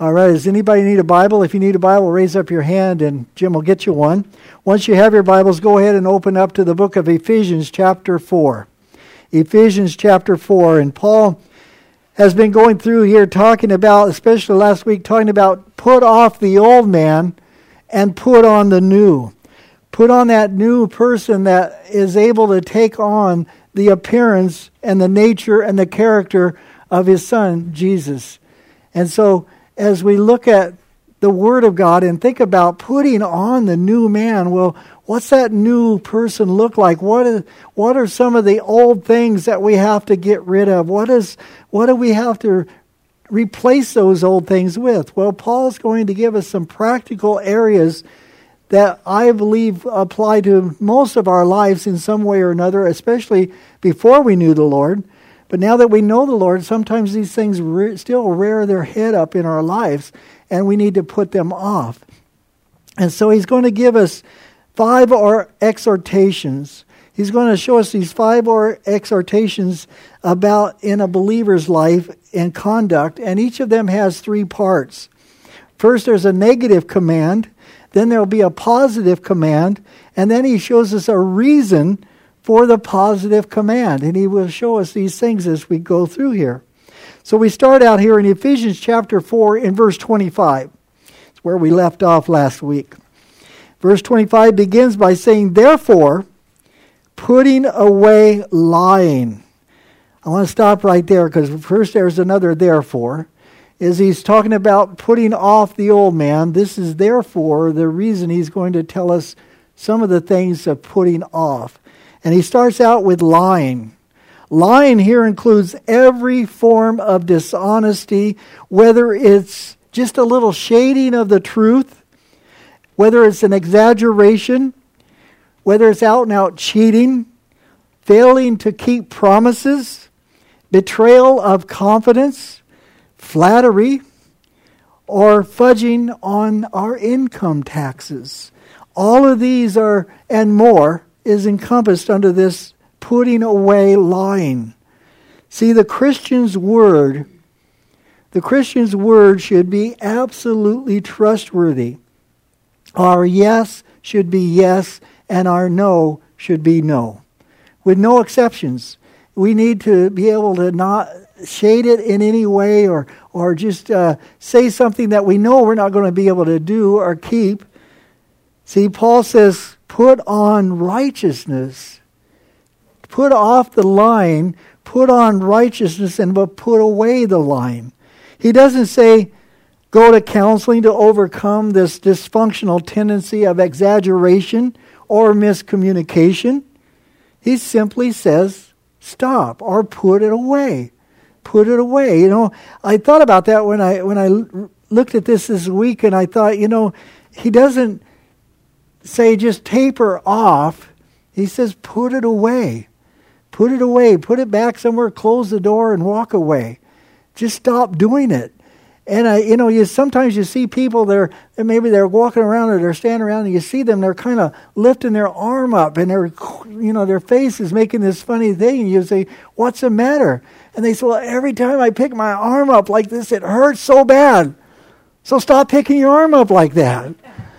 All right, does anybody need a Bible? If you need a Bible, raise up your hand and Jim will get you one. Once you have your Bibles, go ahead and open up to the book of Ephesians chapter 4. Ephesians chapter 4. And Paul has been going through here talking about, especially last week, talking about put off the old man and put on the new. Put on that new person that is able to take on the appearance and the nature and the character of his Son, Jesus. And so, as we look at the Word of God and think about putting on the new man, well, what's that new person look like? What are some of the old things that we have to get rid of? What do we have to replace those old things with? Well, Paul's going to give us some practical areas that I believe apply to most of our lives in some way or another, especially before we knew the Lord. But now that we know the Lord, sometimes these things still rear their head up in our lives, and we need to put them off. And so he's going to give us 5 exhortations. He's going to show us these 5 exhortations about in a believer's life and conduct, and each of them has 3 parts. First, there's a negative command. Then there'll be a positive command, and then he shows us a reason for the positive command. And he will show us these things as we go through here. So we start out here in Ephesians chapter 4 in verse 25. It's where we left off last week. Verse 25 begins by saying, therefore, putting away lying. I want to stop right there because first there's another therefore. Is he's talking about putting off the old man. This is therefore the reason he's going to tell us some of the things of putting off. And he starts out with lying. Lying here includes every form of dishonesty, whether it's just a little shading of the truth, whether it's an exaggeration, whether it's out and out cheating, failing to keep promises, betrayal of confidence, flattery, or fudging on our income taxes. All of these are, and more, is encompassed under this putting away lying. See, the Christian's word should be absolutely trustworthy. Our yes should be yes, and our no should be no, with no exceptions. We need to be able to not shade it in any way or just say something that we know we're not going to be able to do or keep. See, Paul says, put on righteousness. Put off the lying, put on righteousness, and put away the lying. He doesn't say, go to counseling to overcome this dysfunctional tendency of exaggeration or miscommunication. He simply says, stop or put it away. Put it away. You know, I thought about that when I looked at this week, and I thought, he doesn't say just taper off. He says put it away. Put it away. Put it back somewhere, close the door, and walk away. Just stop doing it. And sometimes you see people maybe they're walking around or they're standing around, and you see them, they're kind of lifting their arm up, and their face is making this funny thing. And you say, "What's the matter?" And they say, "Well, every time I pick my arm up like this, it hurts so bad. So stop picking your arm up like that."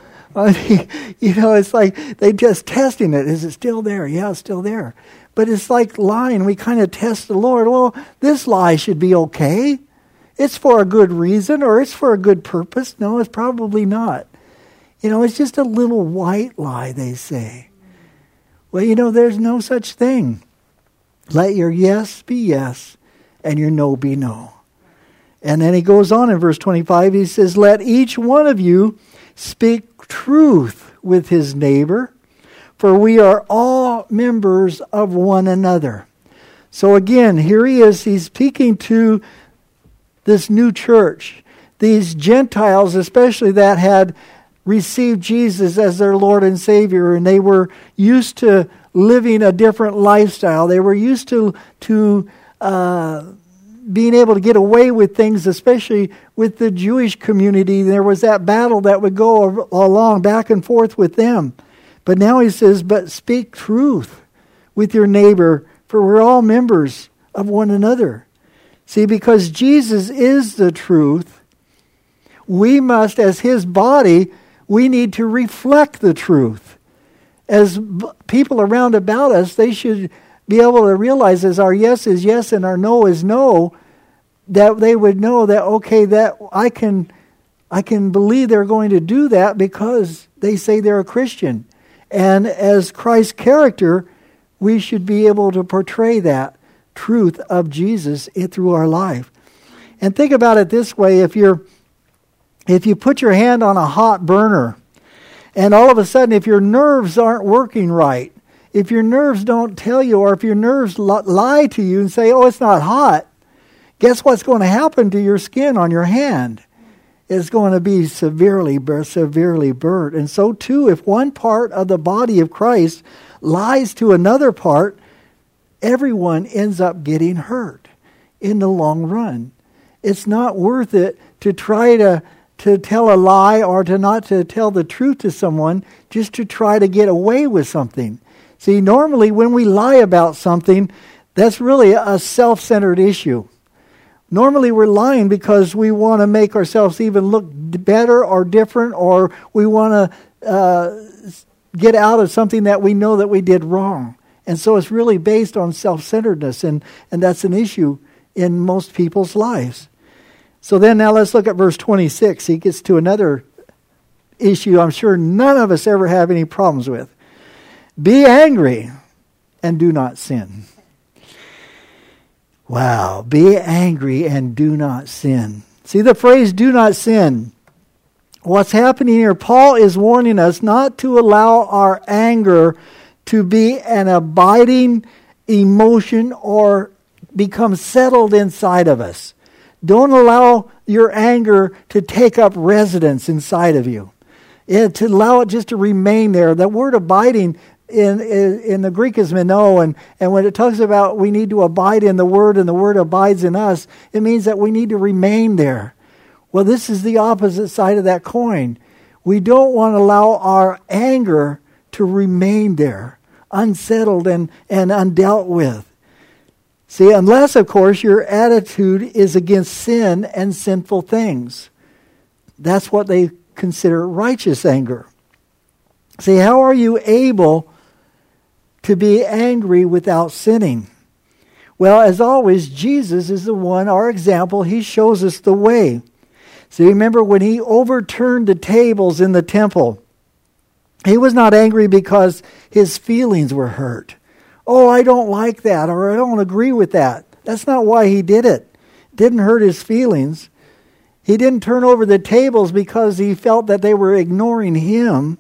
It's like they just testing it. Is it still there? Yeah, it's still there. But it's like lying. We kind of test the Lord. Well, this lie should be okay. It's for a good reason, or it's for a good purpose. No, it's probably not. It's just a little white lie, they say. Well, there's no such thing. Let your yes be yes, and your no be no. And then he goes on in verse 25, he says, let each one of you speak truth with his neighbor, for we are all members of one another. So again, here he is, he's speaking to this new church, these Gentiles especially that had received Jesus as their Lord and Savior, and they were used to living a different lifestyle. They were used to being able to get away with things, especially with the Jewish community. There was that battle that would go along back and forth with them. But now he says, but speak truth with your neighbor, for we're all members of one another. See, because Jesus is the truth, we must, as his body, we need to reflect the truth. As people around about us, they should be able to realize as our yes is yes and our no is no, that they would know that, okay, that I can believe they're going to do that because they say they're a Christian. And as Christ's character, we should be able to portray that truth of Jesus through our life. And think about it this way, if you put your hand on a hot burner, and all of a sudden if your nerves aren't working right, if your nerves don't tell you, or if your nerves lie to you and say, oh, it's not hot, guess what's going to happen to your skin on your hand? It's going to be severely burnt. And so too, if one part of the body of Christ lies to another part, everyone ends up getting hurt in the long run. It's not worth it to try to tell a lie or to tell the truth to someone just to try to get away with something. See, normally when we lie about something, that's really a self-centered issue. Normally we're lying because we want to make ourselves even look better or different, or we want to get out of something that we know that we did wrong. And so it's really based on self-centeredness, and that's an issue in most people's lives. So then now let's look at verse 26. He gets to another issue I'm sure none of us ever have any problems with. Be angry and do not sin. Wow, be angry and do not sin. See the phrase, do not sin. What's happening here, Paul is warning us not to allow our anger to be an abiding emotion or become settled inside of us. Don't allow your anger to take up residence inside of you. To allow it just to remain there. That word abiding in the Greek is meno, and when it talks about we need to abide in the Word and the Word abides in us, it means that we need to remain there. Well, this is the opposite side of that coin. We don't want to allow our anger to remain there, unsettled and undealt with. See, unless, of course, your attitude is against sin and sinful things. That's what they consider righteous anger. See, how are you able to be angry without sinning? Well, as always, Jesus is the one, our example. He shows us the way. See, remember when he overturned the tables in the temple, he was not angry because his feelings were hurt. Oh, I don't like that, or I don't agree with that. That's not why he did it. It didn't hurt his feelings. He didn't turn over the tables because he felt that they were ignoring him.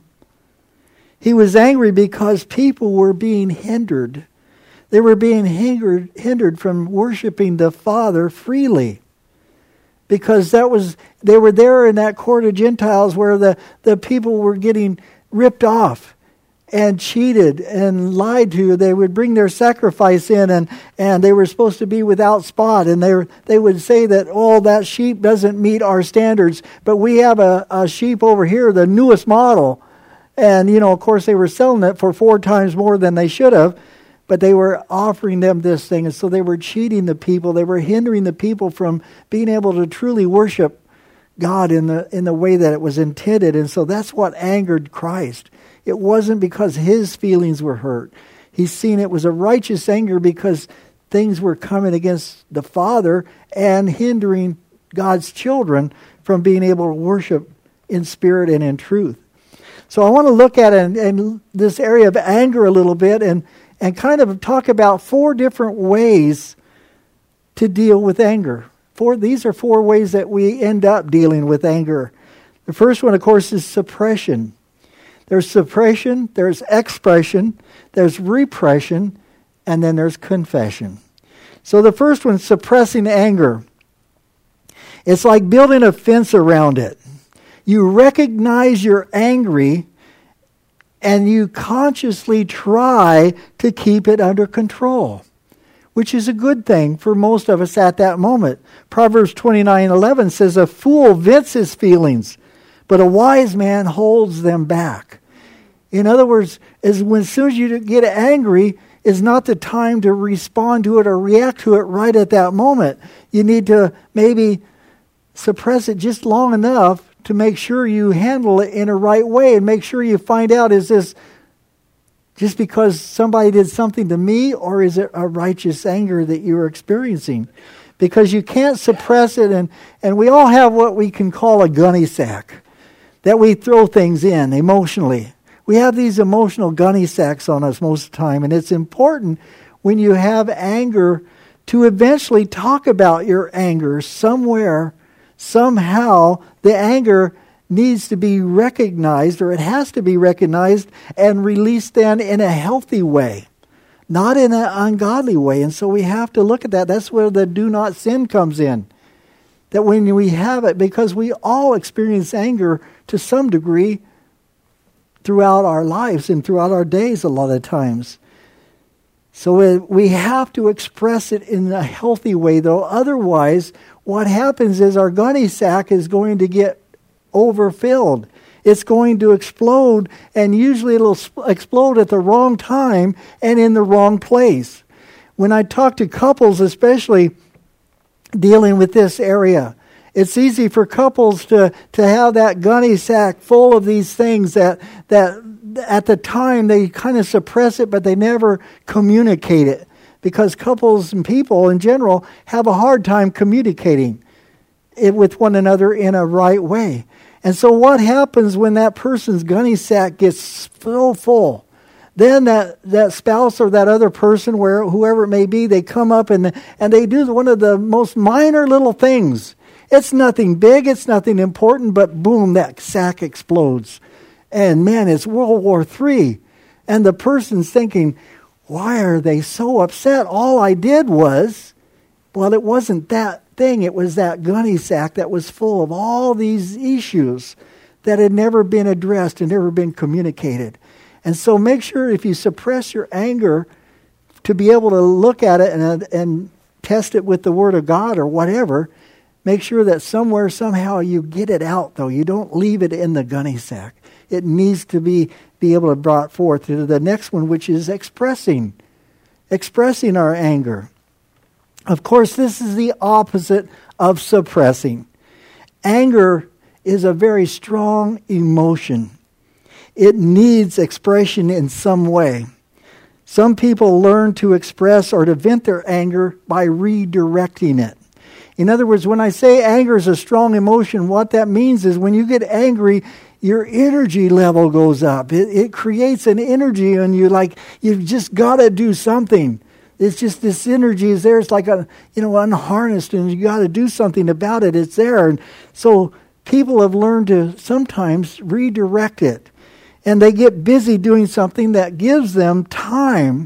He was angry because people were being hindered. They were being hindered from worshiping the Father freely. Because they were there in that court of Gentiles where the people were getting ripped off and cheated and lied to. They would bring their sacrifice in and they were supposed to be without spot. And they would say that, oh, that sheep doesn't meet our standards, but we have a sheep over here, the newest model. And, of course, they were selling it for 4 times more than they should have, but they were offering them this thing. And so they were cheating the people. They were hindering the people from being able to truly worship God in the way that it was intended. And so that's what angered Christ. It wasn't because his feelings were hurt. He's seen it was a righteous anger because things were coming against the Father and hindering God's children from being able to worship in spirit and in truth. So I want to look at in this area of anger a little bit and kind of talk about 4 different ways to deal with anger. These are 4 ways that we end up dealing with anger. The first one, of course, is suppression. There's suppression, there's expression, there's repression, and then there's confession. So the first one, suppressing anger. It's like building a fence around it. You recognize you're angry and you consciously try to keep it under control, which is a good thing for most of us at that moment. Proverbs 29:11 says, a fool vents his feelings, but a wise man holds them back. In other words, as soon as you get angry, is not the time to respond to it or react to it right at that moment. You need to maybe suppress it just long enough to make sure you handle it in a right way and make sure you find out, is this just because somebody did something to me, or is it a righteous anger that you're experiencing? Because you can't suppress it, and we all have what we can call a gunny sack that we throw things in emotionally. We have these emotional gunny sacks on us most of the time, and it's important when you have anger to eventually talk about your anger somewhere. Somehow the anger needs to be recognized, or it has to be recognized and released then in a healthy way, not in an ungodly way. And so we have to look at that. That's where the do not sin comes in. That when we have it, because we all experience anger to some degree throughout our lives and throughout our days a lot of times. So we have to express it in a healthy way, though. Otherwise, what happens is our gunny sack is going to get overfilled. It's going to explode, and usually it'll explode at the wrong time and in the wrong place. When I talk to couples, especially dealing with this area, it's easy for couples to have that gunny sack full of these things that at the time they kind of suppress it, but they never communicate it, because couples and people in general have a hard time communicating it with one another in a right way. And so what happens when that person's gunny sack gets so full? Then that spouse or that other person, whoever it may be, they come up and they do one of the most minor little things. It's nothing big, it's nothing important, but boom, that sack explodes. And man, it's World War III. And the person's thinking, why are they so upset? All I did was, well, it wasn't that thing. It was that gunny sack that was full of all these issues that had never been addressed and never been communicated. And so make sure, if you suppress your anger, to be able to look at it and test it with the Word of God or whatever, make sure that somewhere, somehow you get it out, though. You don't leave it in the gunny sack. It needs to be able to be brought forth to the next one, which is expressing our anger. Of course, this is the opposite of suppressing. Anger is a very strong emotion. It needs expression in some way. Some people learn to express or to vent their anger by redirecting it. In other words, when I say anger is a strong emotion, what that means is when you get angry, your energy level goes up. It creates an energy in you, like you've just got to do something. It's just this energy is there. It's like unharnessed, and you got to do something about it. It's there. And so people have learned to sometimes redirect it. And they get busy doing something that gives them time,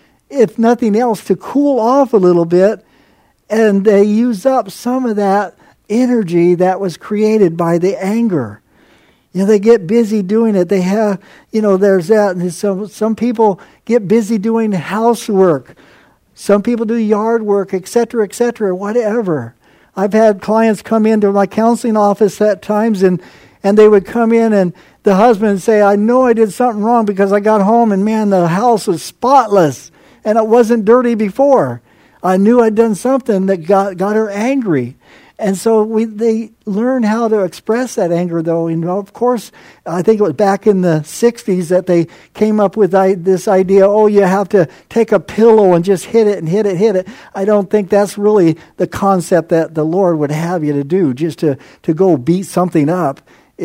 if nothing else, to cool off a little bit. And they use up some of that energy that was created by the anger. They get busy doing it. They have, there's that. And some people get busy doing housework. Some people do yard work, etc., whatever. I've had clients come into my counseling office at times, and they would come in, and the husband would say, I know I did something wrong because I got home and, man, the house was spotless, and it wasn't dirty before. I knew I'd done something that got her angry. And so they learn how to express that anger, though. Of course, I think it was back in the 60s that they came up with this idea, you have to take a pillow and just hit it and hit it. I don't think that's really the concept that the Lord would have you to do. Just to go beat something up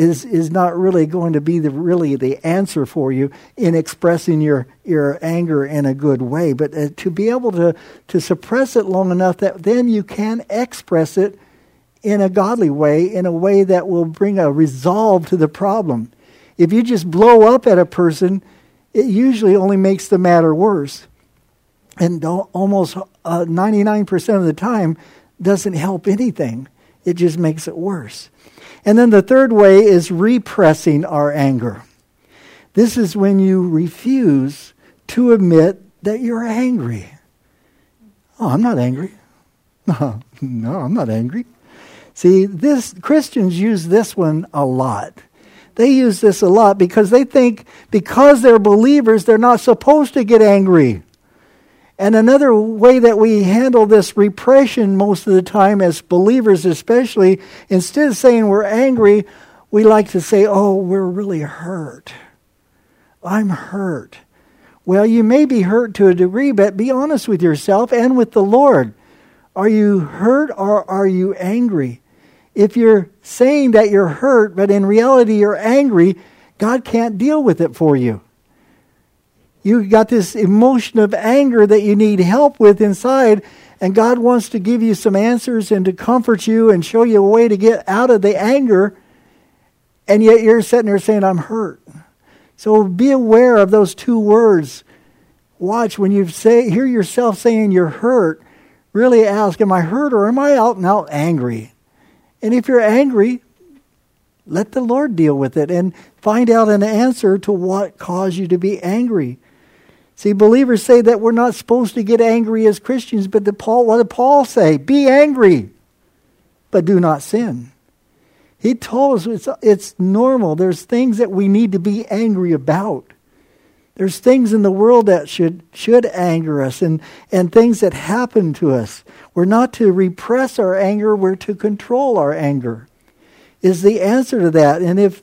is not really going to be the answer for you in expressing your anger in a good way. But to be able to suppress it long enough that then you can express it in a godly way, in a way that will bring a resolve to the problem. If you just blow up at a person, it usually only makes the matter worse. And almost 99% of the time doesn't help anything. It just makes it worse. And then the third way is repressing our anger. This is when you refuse to admit that you're angry. I'm not angry. No, I'm not angry. See, Christians use this one a lot. They use this a lot because they think because they're believers, they're not supposed to get angry. And another way that we handle this repression most of the time as believers especially, instead of saying we're angry, we like to say, oh, we're really hurt. I'm hurt. Well, you may be hurt to a degree, but be honest with yourself and with the Lord. Are you hurt or are you angry? If you're saying that you're hurt, but in reality you're angry, God can't deal with it for you. You got this emotion of anger that you need help with inside, and God wants to give you some answers and to comfort you and show you a way to get out of the anger, and yet you're sitting there saying, I'm hurt. So be aware of those two words. Watch when you hear yourself saying you're hurt, really ask, am I hurt or am I out and out angry? And if you're angry, let the Lord deal with it and find out an answer to what caused you to be angry. See, believers say that we're not supposed to get angry as Christians, but what did Paul say? Be angry, but do not sin. He told us it's normal. There's things that we need to be angry about. There's things in the world that should anger us and things that happen to us. We're not to repress our anger, we're to control our anger, is the answer to that. And if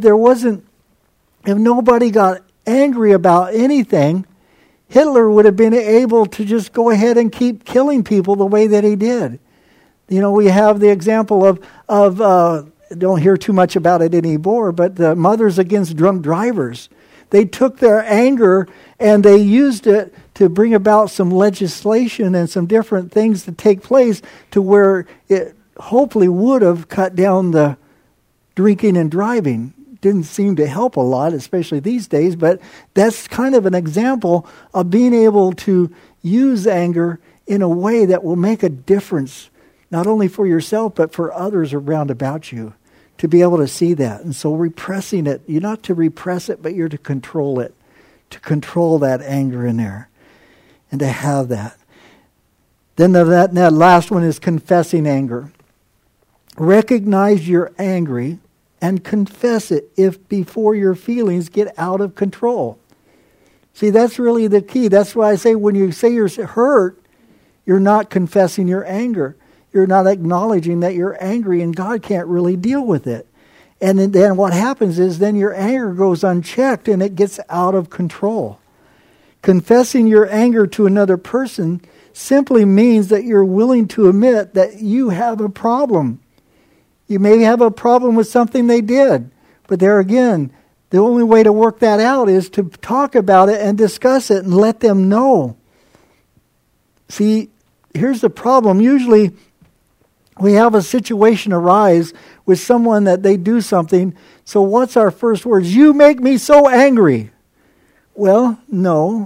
nobody got angry about anything, Hitler would have been able to just go ahead and keep killing people the way that he did. You know, we have the example of don't hear too much about it anymore, but the Mothers Against Drunk Drivers. They took their anger and they used it to bring about some legislation and some different things to take place to where it hopefully would have cut down the drinking and driving. Didn't seem to help a lot, especially these days, but that's kind of an example of being able to use anger in a way that will make a difference, not only for yourself, but for others around about you, to be able to see that. And so repressing it, you're not to repress it, but you're to control it, to control that anger in there, and to have that. Then that last one is confessing anger. Recognize you're angry and confess it if before your feelings get out of control. See, that's really the key. That's why I say when you say you're hurt, you're not confessing your anger. You're not acknowledging that you're angry and God can't really deal with it. And then what happens is then your anger goes unchecked and it gets out of control. Confessing your anger to another person simply means that you're willing to admit that you have a problem. You may have a problem with something they did, but there again, the only way to work that out is to talk about it and discuss it and let them know. See, here's the problem. Usually we have a situation arise with someone that they do something. So what's our first words? You make me so angry. Well, no.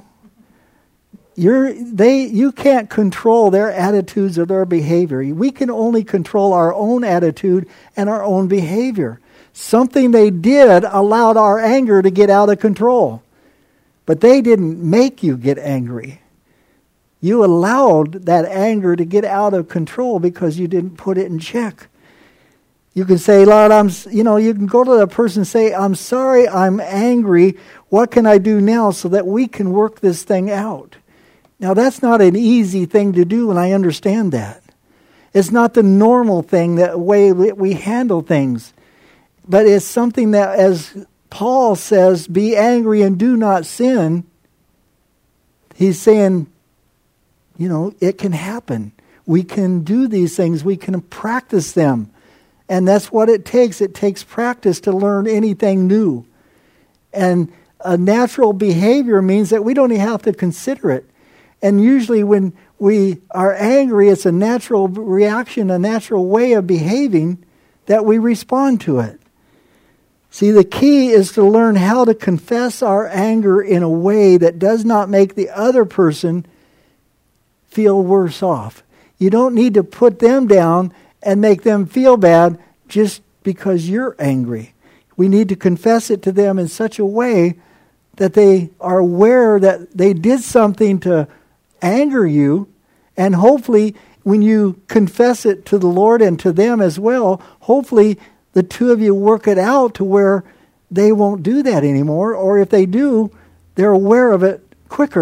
You can't control their attitudes or their behavior. We can only control our own attitude and our own behavior. Something they did allowed our anger to get out of control. But they didn't make you get angry. You allowed that anger to get out of control because you didn't put it in check. You can say, Lord, you can go to the person and say, I'm sorry, I'm angry. What can I do now so that we can work this thing out? Now, that's not an easy thing to do, and I understand that. It's not the normal thing, the way we handle things. But it's something that, as Paul says, be angry and do not sin. He's saying, it can happen. We can do these things. We can practice them. And that's what it takes. It takes practice to learn anything new. And a natural behavior means that we don't even have to consider it. And usually when we are angry, it's a natural reaction, a natural way of behaving that we respond to it. See, the key is to learn how to confess our anger in a way that does not make the other person feel worse off. You don't need to put them down and make them feel bad just because you're angry. We need to confess it to them in such a way that they are aware that they did something to anger you, and hopefully when you confess it to the Lord and to them as well, hopefully the two of you work it out to where they won't do that anymore, or if they do, they're aware of it quicker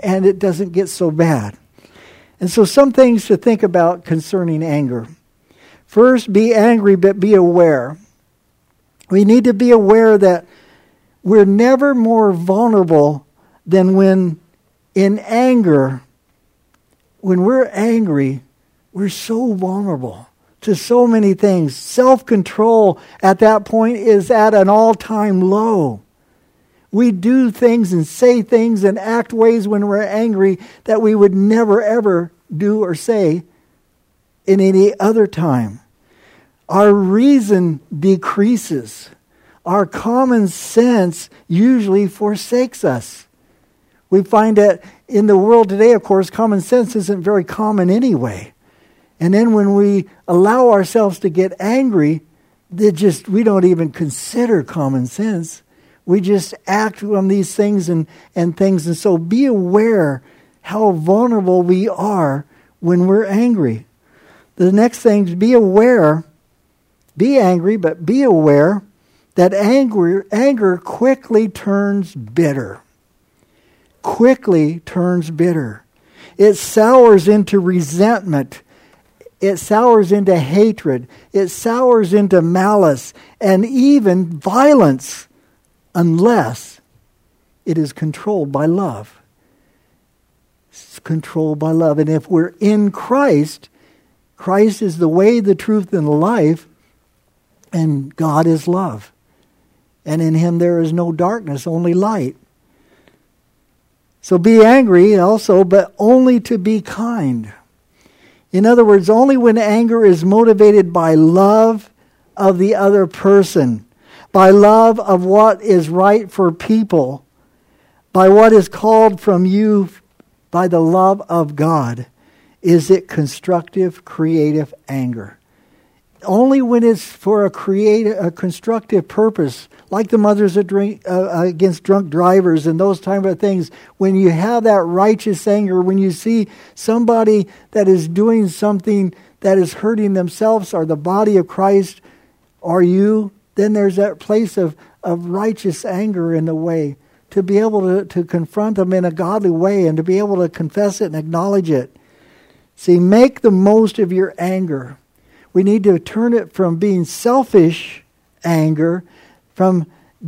and it doesn't get so bad. And so some things to think about concerning anger. First, be angry, but be aware. We need to be aware that we're never more vulnerable than when in anger, when we're angry, we're so vulnerable to so many things. Self-control at that point is at an all-time low. We do things and say things and act ways when we're angry that we would never ever do or say in any other time. Our reason decreases. Our common sense usually forsakes us. We find that in the world today, of course, common sense isn't very common anyway. And then when we allow ourselves to get angry, we don't even consider common sense. We just act on these things and things. And so be aware how vulnerable we are when we're angry. The next thing is be aware, be angry, but be aware that anger quickly turns bitter. Quickly turns bitter. It sours into resentment. It sours into hatred. It sours into malice and even violence unless it is controlled by love. It's controlled by love. And if we're in Christ, Christ is the way, the truth, and the life, and God is love. And in Him there is no darkness, only light. So be angry also, but only to be kind. In other words, only when anger is motivated by love of the other person, by love of what is right for people, by what is called from you by the love of God, is it constructive, creative anger. Only when it's for a constructive purpose, like the mothers against drunk drivers and those type of things, when you have that righteous anger, when you see somebody that is doing something that is hurting themselves or the body of Christ or you, then there's that place of righteous anger in the way to be able to confront them in a godly way and to be able to confess it and acknowledge it. See, make the most of your anger. We need to turn it from being selfish anger, from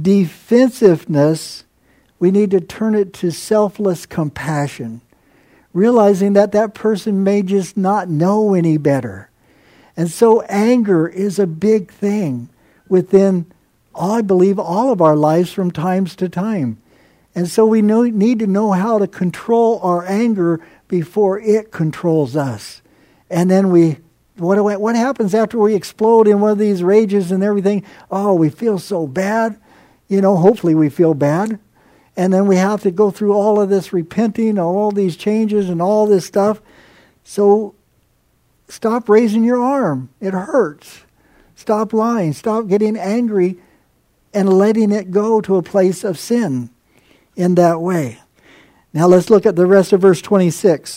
defensiveness. We need to turn it to selfless compassion, realizing that that person may just not know any better. And so anger is a big thing within, I believe, all of our lives from times to time. And so we need to know how to control our anger before it controls us. And then what happens after we explode in one of these rages and everything? Oh, we feel so bad. Hopefully we feel bad. And then we have to go through all of this repenting, all these changes and all this stuff. So stop raising your arm. It hurts. Stop lying. Stop getting angry and letting it go to a place of sin in that way. Now let's look at the rest of verse 26.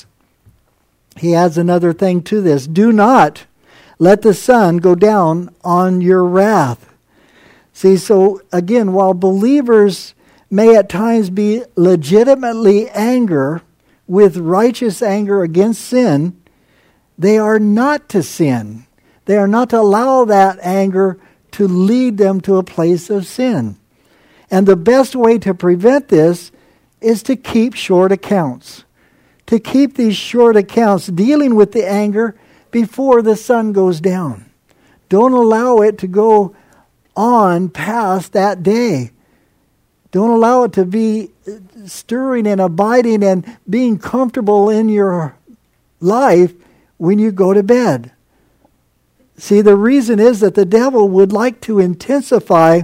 He adds another thing to this. Do not let the sun go down on your wrath. See, so again, while believers may at times be legitimately angry with righteous anger against sin, they are not to sin. They are not to allow that anger to lead them to a place of sin. And the best way to prevent this is to keep short accounts. To keep these short accounts, dealing with the anger before the sun goes down. Don't allow it to go on past that day. Don't allow it to be stirring and abiding and being comfortable in your life when you go to bed. See, the reason is that the devil would like to intensify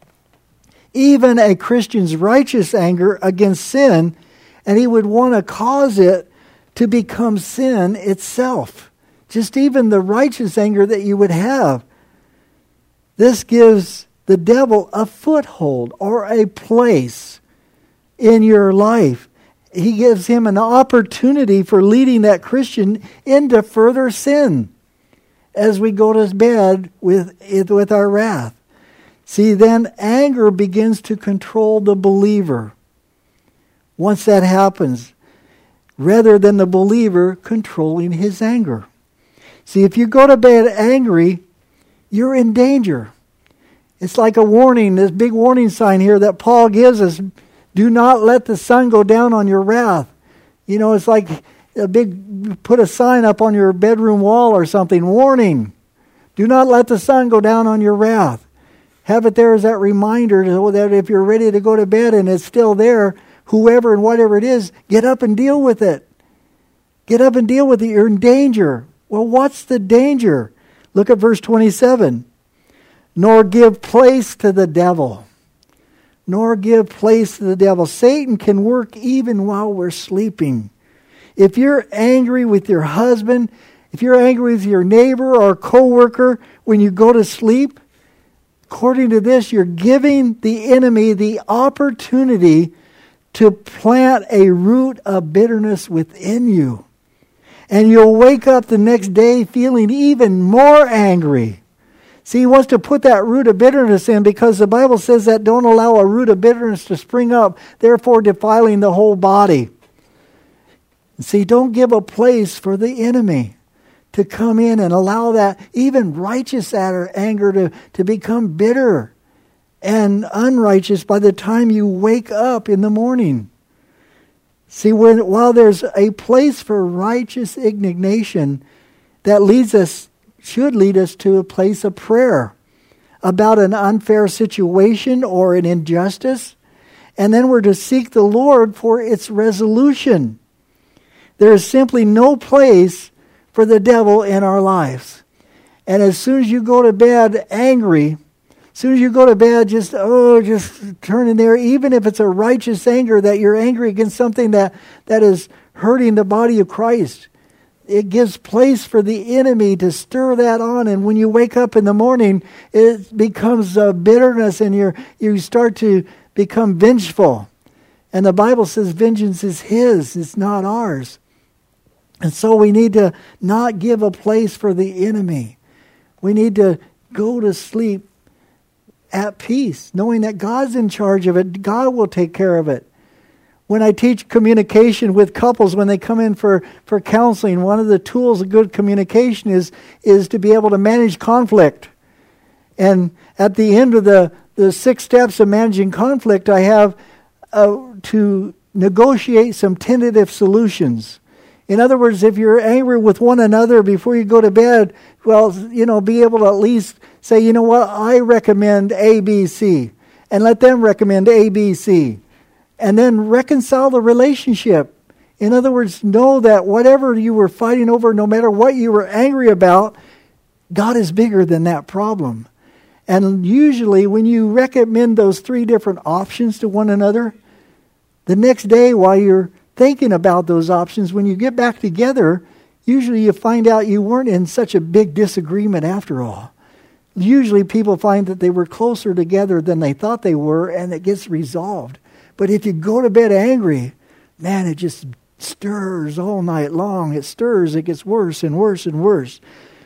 even a Christian's righteous anger against sin, and he would want to cause it to become sin itself. Just even the righteous anger that you would have. This gives the devil a foothold or a place in your life. He gives him an opportunity for leading that Christian into further sin as we go to bed with our wrath. See, then anger begins to control the believer. Once that happens, rather than the believer controlling his anger. See, if you go to bed angry, you're in danger. It's like a warning, this big warning sign here that Paul gives us. Do not let the sun go down on your wrath. You know, it's like put a sign up on your bedroom wall or something, warning. Do not let the sun go down on your wrath. Have it there as that reminder so that if you're ready to go to bed and it's still there, whoever and whatever it is, get up and deal with it. Get up and deal with it. You're in danger. Well, what's the danger? Look at verse 27. Nor give place to the devil. Nor give place to the devil. Satan can work even while we're sleeping. If you're angry with your husband, if you're angry with your neighbor or coworker when you go to sleep, according to this, you're giving the enemy the opportunity to plant a root of bitterness within you. And you'll wake up the next day feeling even more angry. See, he wants to put that root of bitterness in because the Bible says that don't allow a root of bitterness to spring up, therefore defiling the whole body. See, don't give a place for the enemy to come in and allow that even righteous anger to become bitter and unrighteous by the time you wake up in the morning. See, while there's a place for righteous indignation that should lead us to a place of prayer about an unfair situation or an injustice, and then we're to seek the Lord for its resolution. There is simply no place for the devil in our lives. And as soon as you go to bed angry, as soon as you go to bed just turn in there, even if it's a righteous anger, that you're angry against something that is hurting the body of Christ, it gives place for the enemy to stir that on. And when you wake up in the morning, it becomes bitterness and you start to become vengeful. And the Bible says vengeance is his, it's not ours. And so we need to not give a place for the enemy. We need to go to sleep at peace, knowing that God's in charge of it. God will take care of it. When I teach communication with couples, when they come in for counseling, one of the tools of good communication is to be able to manage conflict. And at the end of the 6 steps of managing conflict, I have to negotiate some tentative solutions. In other words, if you're angry with one another before you go to bed, well, be able to at least say, you know what, I recommend A, B, C. And let them recommend A, B, C. And then reconcile the relationship. In other words, know that whatever you were fighting over, no matter what you were angry about, God is bigger than that problem. And usually when you recommend those 3 different options to one another, the next day while you're thinking about those options, when you get back together, usually you find out you weren't in such a big disagreement after all. Usually people find that they were closer together than they thought they were, and it gets resolved. But if you go to bed angry, man, it just stirs all night long. It stirs, it gets worse and worse and worse.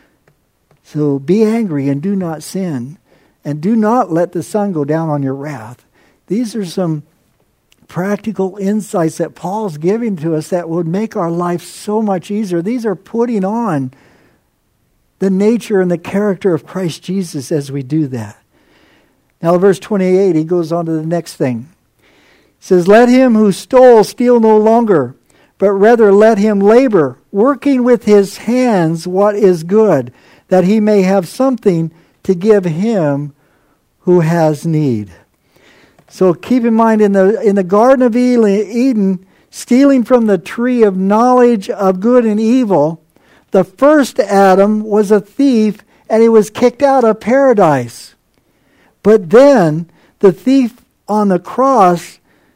So be angry and do not sin. And do not let the sun go down on your wrath. These are some practical insights that Paul's giving to us that would make our life so much easier. These are putting on the nature and the character of Christ Jesus as we do that. Now, verse 28, he goes on to the next thing. He says, let him who stole steal no longer, but rather let him labor, working with his hands what is good, that he may have something to give him who has need. So keep in mind, in the Garden of Eden, stealing from the tree of knowledge of good and evil, the first Adam was a thief and he was kicked out of paradise. But then the thief on the cross,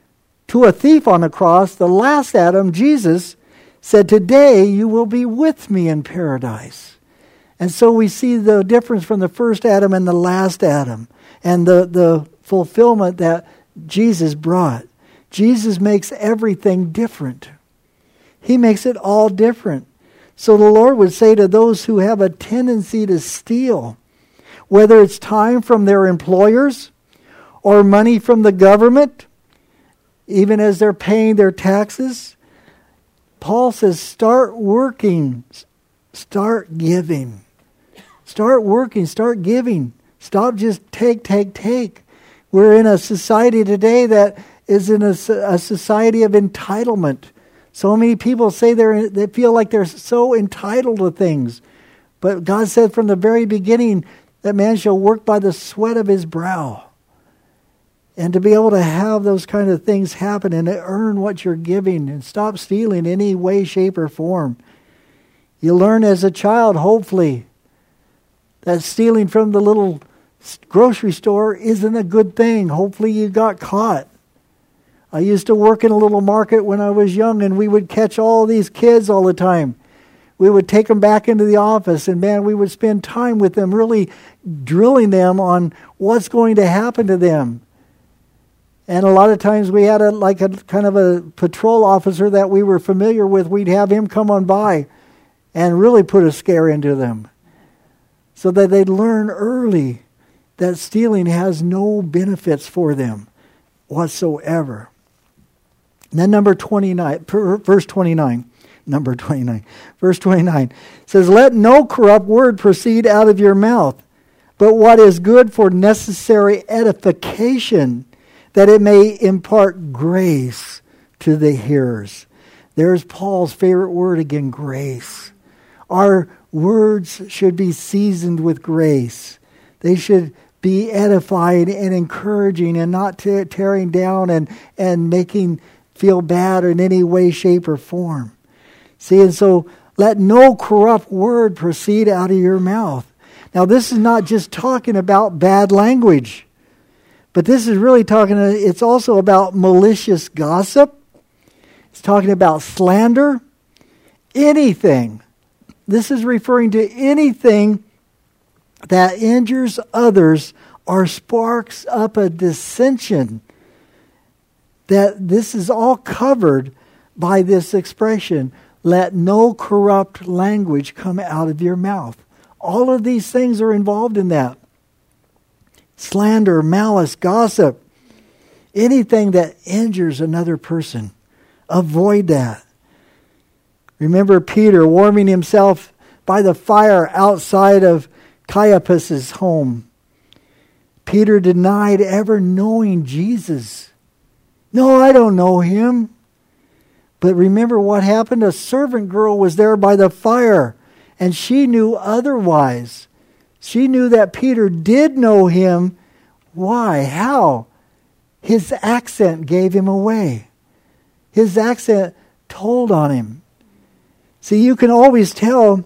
the last Adam, Jesus, said, today you will be with me in paradise. And so we see the difference from the first Adam and the last Adam, and the fulfillment that Jesus brought. Jesus makes everything different. He makes it all different. So the Lord would say to those who have a tendency to steal, whether it's time from their employers or money from the government, even as they're paying their taxes, Paul says, start working, start giving. Start working, start giving. Stop just take. We're in a society today that is in a society of entitlement. So many people say they feel like they're so entitled to things. But God said from the very beginning that man shall work by the sweat of his brow. And to be able to have those kind of things happen and to earn what you're giving and stop stealing in any way, shape, or form. You learn as a child, hopefully, that stealing from the little grocery store isn't a good thing. Hopefully you got caught. I used to work in a little market when I was young, and we would catch all these kids all the time. We would take them back into the office, and man, we would spend time with them, really drilling them on what's going to happen to them. And a lot of times we had a kind of a patrol officer that we were familiar with. We'd have him come on by and really put a scare into them so that they'd learn early that stealing has no benefits for them whatsoever. And then verse 29 says, let no corrupt word proceed out of your mouth, but what is good for necessary edification, that it may impart grace to the hearers. There's Paul's favorite word again, grace. Our words should be seasoned with grace. They should be edifying and encouraging and not tearing down and making feel bad in any way, shape, or form. See, and so let no corrupt word proceed out of your mouth. Now, this is not just talking about bad language, but this is really it's also about malicious gossip. It's talking about slander, anything. This is referring to anything that injures others or sparks up a dissension. That this is all covered by this expression, let no corrupt language come out of your mouth. All of these things are involved in that. Slander, malice, gossip, anything that injures another person. Avoid that. Remember Peter warming himself by the fire outside of Caiaphas' home. Peter denied ever knowing Jesus. No, I don't know him. But remember what happened? A servant girl was there by the fire, and she knew otherwise. She knew that Peter did know him. Why? How? His accent gave him away. His accent told on him. See, you can always tell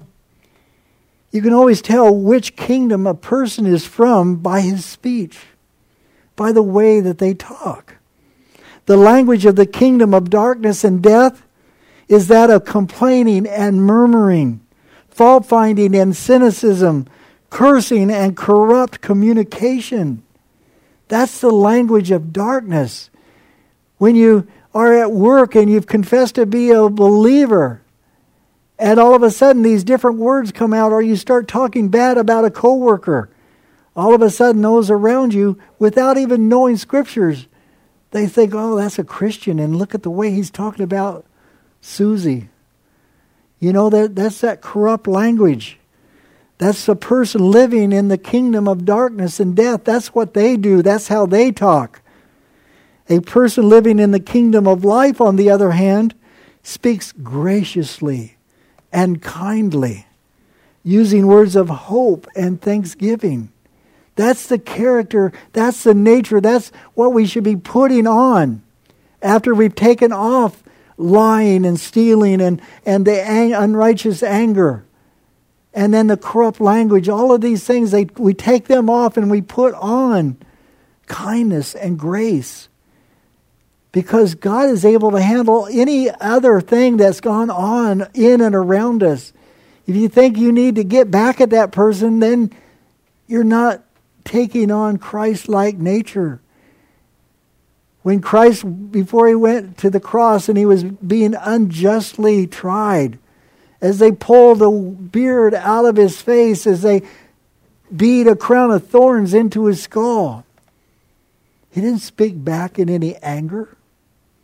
which kingdom a person is from by his speech, by the way that they talk. The language of the kingdom of darkness and death is that of complaining and murmuring, fault-finding and cynicism, cursing and corrupt communication. That's the language of darkness. When you are at work and you've confessed to be a believer, and all of a sudden these different words come out, or you start talking bad about a coworker, all of a sudden those around you, without even knowing scriptures, they think, oh, that's a Christian, and look at the way he's talking about Susie. You know, that's that corrupt language. That's a person living in the kingdom of darkness and death. That's what they do. That's how they talk. A person living in the kingdom of life, on the other hand, speaks graciously and kindly, using words of hope and thanksgiving. That's the character, that's the nature, that's what we should be putting on after we've taken off lying and stealing and the unrighteous anger. And then the corrupt language, all of these things, we take them off and we put on kindness and grace. Because God is able to handle any other thing that's gone on in and around us. If you think you need to get back at that person, then you're not taking on Christ-like nature. When Christ, before he went to the cross and he was being unjustly tried, as they pulled the beard out of his face, as they beat a crown of thorns into his skull, he didn't speak back in any anger.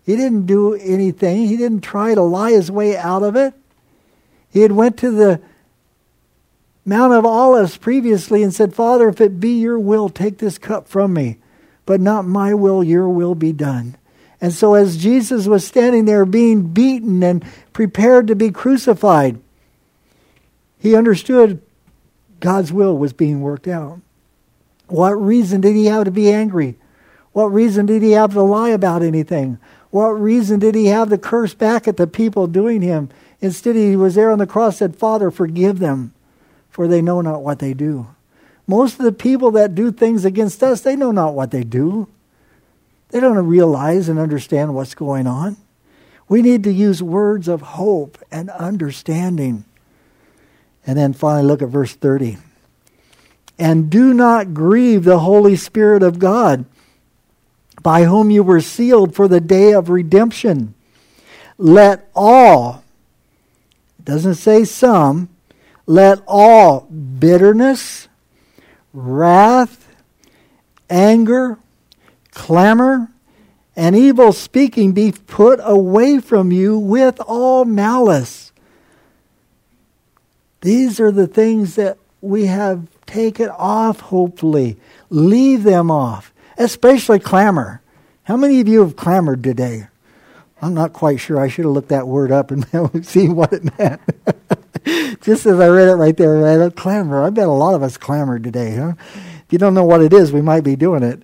He didn't do anything. He didn't try to lie his way out of it. He had went to the Mount of Olives previously and said, Father, if it be your will, take this cup from me. But not my will, your will be done. And so as Jesus was standing there being beaten and prepared to be crucified, he understood God's will was being worked out. What reason did he have to be angry? What reason did he have to lie about anything? What reason did he have to curse back at the people doing him? Instead, he was there on the cross and said, Father, forgive them, for they know not what they do. Most of the people that do things against us, they know not what they do. They don't realize and understand what's going on. We need to use words of hope and understanding. And then finally, look at verse 30. And do not grieve the Holy Spirit of God, by whom you were sealed for the day of redemption. Let all, it doesn't say some, let all bitterness, wrath, anger, clamor, and evil speaking be put away from you with all malice. These are the things that we have taken off, hopefully. Leave them off. Especially clamor. How many of you have clamored today? I'm not quite sure. I should have looked that word up and see what it meant. Just as I read it right there, right? Clamor. I bet a lot of us clamored today, huh? If you don't know what it is, we might be doing it.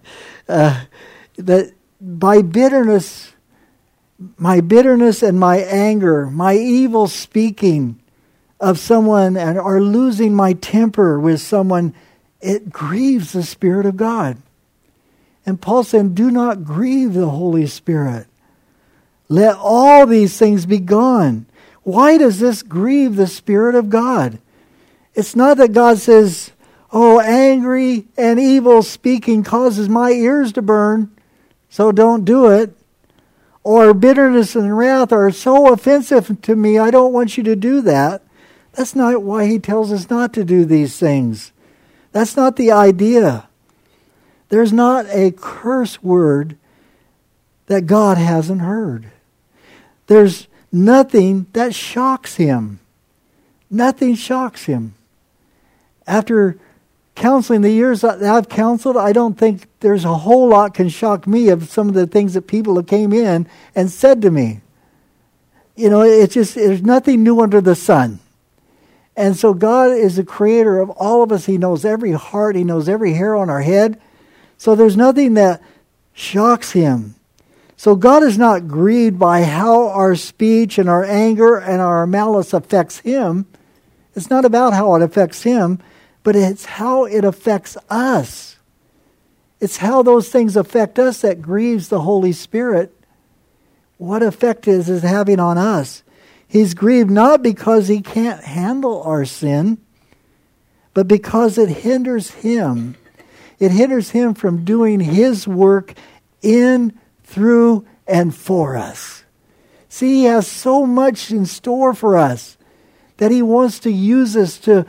That by bitterness, my bitterness and my anger, my evil speaking of someone or losing my temper with someone, it grieves the Spirit of God. And Paul said, do not grieve the Holy Spirit. Let all these things be gone. Why does this grieve the Spirit of God? It's not that God says, oh, angry and evil speaking causes my ears to burn, so don't do it. Or bitterness and wrath are so offensive to me, I don't want you to do that. That's not why he tells us not to do these things. That's not the idea. There's not a curse word that God hasn't heard. There's nothing that shocks him. Nothing shocks him. After counseling the years that I've counseled, I don't think there's a whole lot can shock me of some of the things that people have came in and said to me. You know, it's just, there's nothing new under the sun. And so God is the creator of all of us. He knows every heart. He knows every hair on our head. So there's nothing that shocks him. So God is not grieved by how our speech and our anger and our malice affects him. It's not about how it affects him, but it's how it affects us. It's how those things affect us that grieves the Holy Spirit. What effect is it having on us? He's grieved not because he can't handle our sin, but because it hinders him. It hinders him from doing his work in, through, and for us. See, he has so much in store for us that he wants to use us to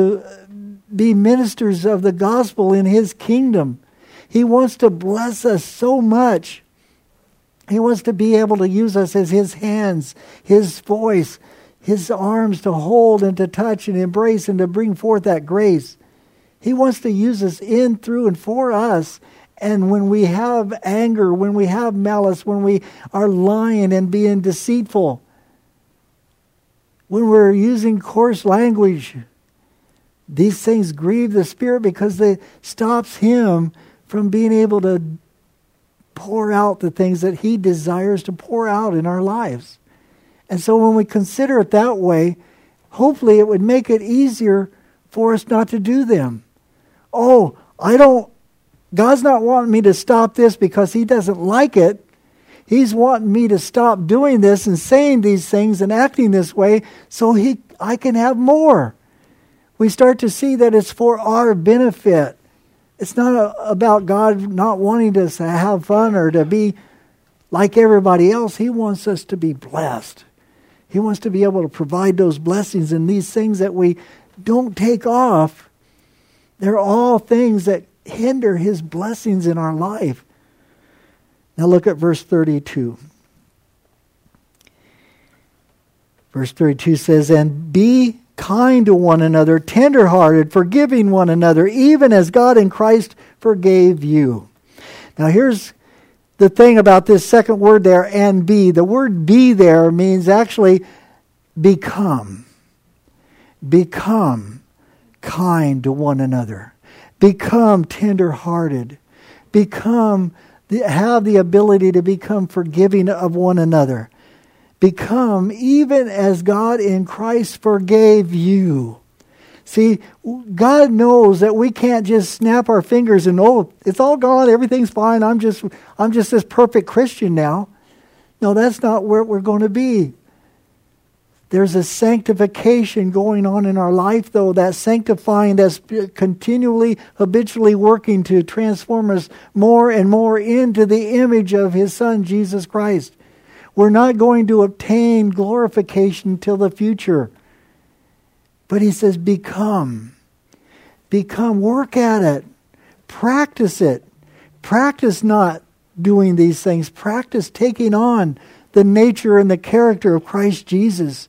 be ministers of the gospel in his kingdom. He wants to bless us so much. He wants to be able to use us as his hands, his voice, his arms to hold and to touch and embrace and to bring forth that grace. He wants to use us in, through, and for us. And when we have anger, when we have malice, when we are lying and being deceitful, when we're using coarse language, these things grieve the Spirit because they stops him from being able to pour out the things that he desires to pour out in our lives. And so when we consider it that way, hopefully it would make it easier for us not to do them. Oh, God's not wanting me to stop this because he doesn't like it. He's wanting me to stop doing this and saying these things and acting this way so I can have more. We start to see that it's for our benefit. It's not about God not wanting us to have fun or to be like everybody else. He wants us to be blessed. He wants to be able to provide those blessings, and these things that we don't take off, they're all things that hinder his blessings in our life. Now look at verse 32. Verse 32 says, and be kind to one another, tenderhearted, forgiving one another, even as God in Christ forgave you. Now here's the thing about this second word there, and be. The word be there means actually become. Become kind to one another. Become tenderhearted. Have the ability to become forgiving of one another. Become even as God in Christ forgave you. See, God knows that we can't just snap our fingers and, oh, it's all gone, everything's fine, I'm just this perfect Christian now. No, that's not where we're going to be. There's a sanctification going on in our life, though, that sanctifying that's continually, habitually working to transform us more and more into the image of His Son, Jesus Christ. We're not going to obtain glorification till the future. But He says, become. Become. Work at it. Practice it. Practice not doing these things. Practice taking on the nature and the character of Christ Jesus.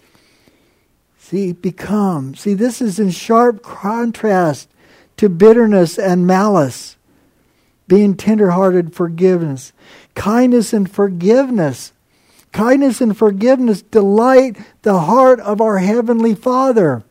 See, become. See, this is in sharp contrast to bitterness and malice. Being tenderhearted, forgiveness. Kindness and forgiveness. Kindness and forgiveness delight the heart of our Heavenly Father.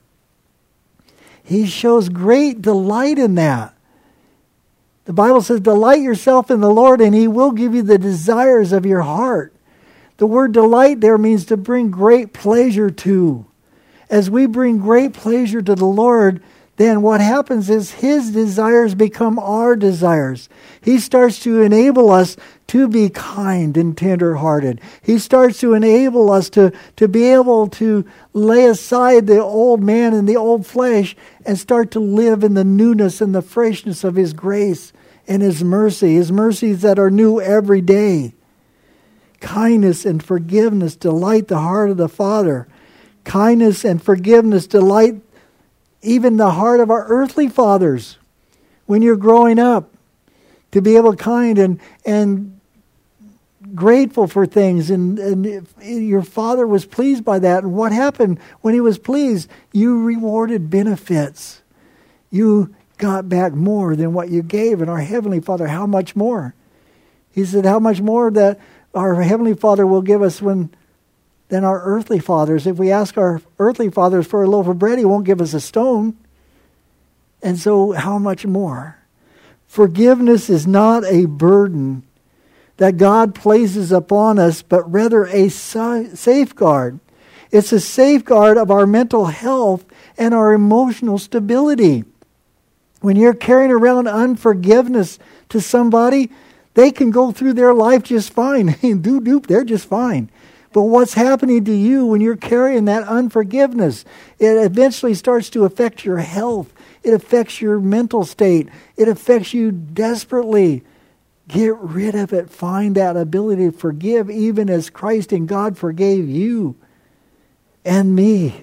He shows great delight in that. The Bible says, delight yourself in the Lord and He will give you the desires of your heart. The word delight there means to bring great pleasure to. As we bring great pleasure to the Lord, then what happens is His desires become our desires. He starts to enable us to be kind and tender-hearted. He starts to enable us to be able to lay aside the old man and the old flesh and start to live in the newness and the freshness of His grace and His mercies that are new every day. Kindness and forgiveness delight the heart of the Father. Kindness and forgiveness delight even the heart of our earthly fathers when you're growing up, to be able to kind and grateful for things, and your father was pleased by that. And what happened when he was pleased? You rewarded benefits. You got back more than what you gave. And our Heavenly Father, how much more? He said, how much more that our Heavenly Father will give us than our earthly fathers. If we ask our earthly fathers for a loaf of bread, He won't give us a stone. And so how much more? Forgiveness is not a burden that God places upon us, but rather a safeguard. It's a safeguard of our mental health and our emotional stability. When you're carrying around unforgiveness to somebody, they can go through their life just fine. They're just fine. But what's happening to you when you're carrying that unforgiveness? It eventually starts to affect your health. It affects your mental state. It affects you desperately. Get rid of it. Find that ability to forgive, even as Christ and God forgave you and me.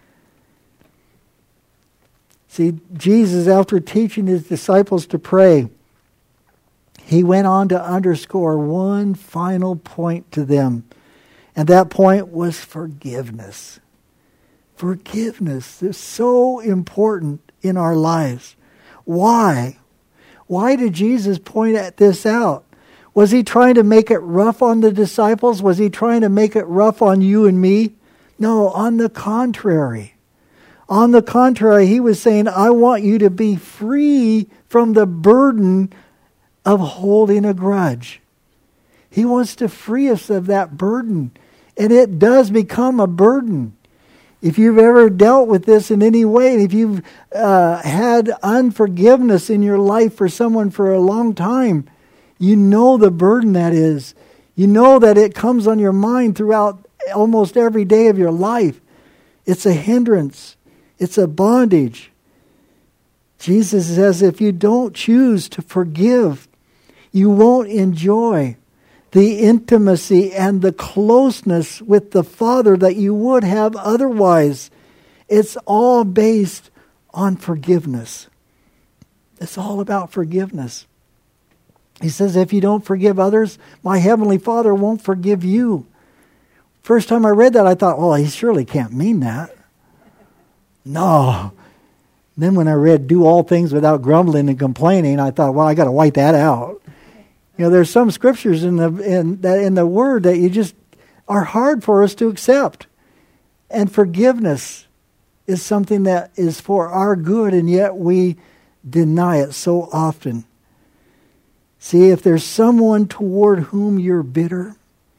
See, Jesus, after teaching His disciples to pray, He went on to underscore one final point to them. And that point was forgiveness. Forgiveness is so important in our lives. Why? Why did Jesus point this out? Was He trying to make it rough on the disciples? Was He trying to make it rough on you and me? No, on the contrary. On the contrary, He was saying, I want you to be free from the burden of holding a grudge. He wants to free us of that burden. And it does become a burden. If you've ever dealt with this in any way, if you've had unforgiveness in your life for someone for a long time, you know the burden that is. You know that it comes on your mind throughout almost every day of your life. It's a hindrance. It's a bondage. Jesus says if you don't choose to forgive, you won't enjoy the intimacy and the closeness with the Father that you would have otherwise. It's all based on forgiveness. It's all about forgiveness. He says, if you don't forgive others, my Heavenly Father won't forgive you. First time I read that, I thought, well, he surely can't mean that. No. Then when I read, do all things without grumbling and complaining, I thought, well, I got to wipe that out. There's some scriptures in the Word that you just are hard for us to accept. And forgiveness is something that is for our good, and yet we deny it so often. See, if there's someone toward whom you're bitter,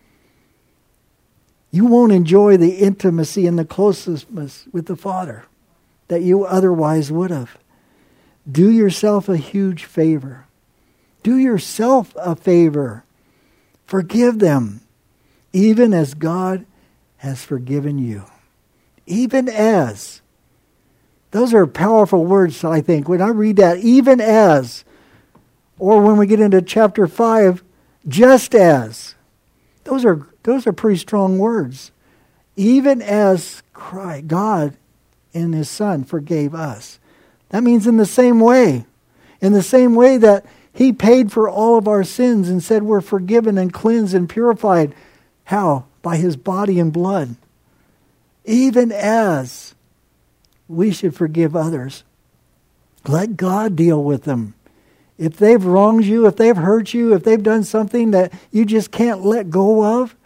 you won't enjoy the intimacy and the closeness with the Father that you otherwise would have. Do yourself a huge favor. Do yourself a favor. Forgive them, even as God has forgiven you. Even as. Those are powerful words, I think. When I read that, even as, or when we get into chapter 5, just as. Those are pretty strong words. Even as Christ, God and His Son forgave us. That means in the same way. In the same way that He paid for all of our sins and said we're forgiven and cleansed and purified. How? By His body and blood. Even as we should forgive others. Let God deal with them. If they've wronged you, if they've hurt you, if they've done something that you just can't let go of.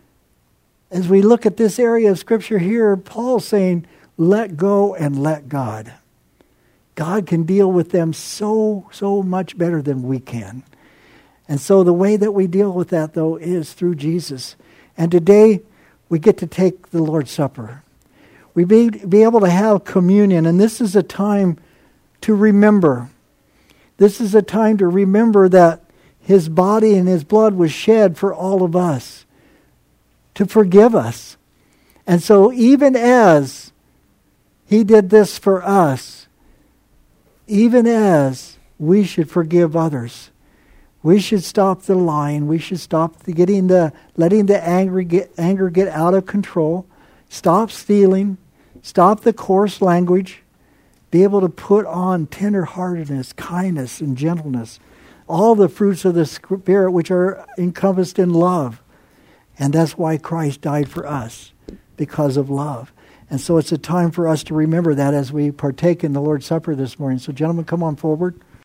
As we look at this area of Scripture here, Paul's saying, let go and let God. God can deal with them so much better than we can. And so the way that we deal with that, though, is through Jesus. And today, we get to take the Lord's Supper. We be able to have communion, and this is a time to remember. This is a time to remember that His body and His blood was shed for all of us, to forgive us. And so even as He did this for us, even as we should forgive others, we should stop the lying. We should stop letting the anger get out of control. Stop stealing. Stop the coarse language. Be able to put on tenderheartedness, kindness, and gentleness. All the fruits of the Spirit which are encompassed in love. And that's why Christ died for us, because of love. And so it's a time for us to remember that as we partake in the Lord's Supper this morning. So gentlemen, come on forward.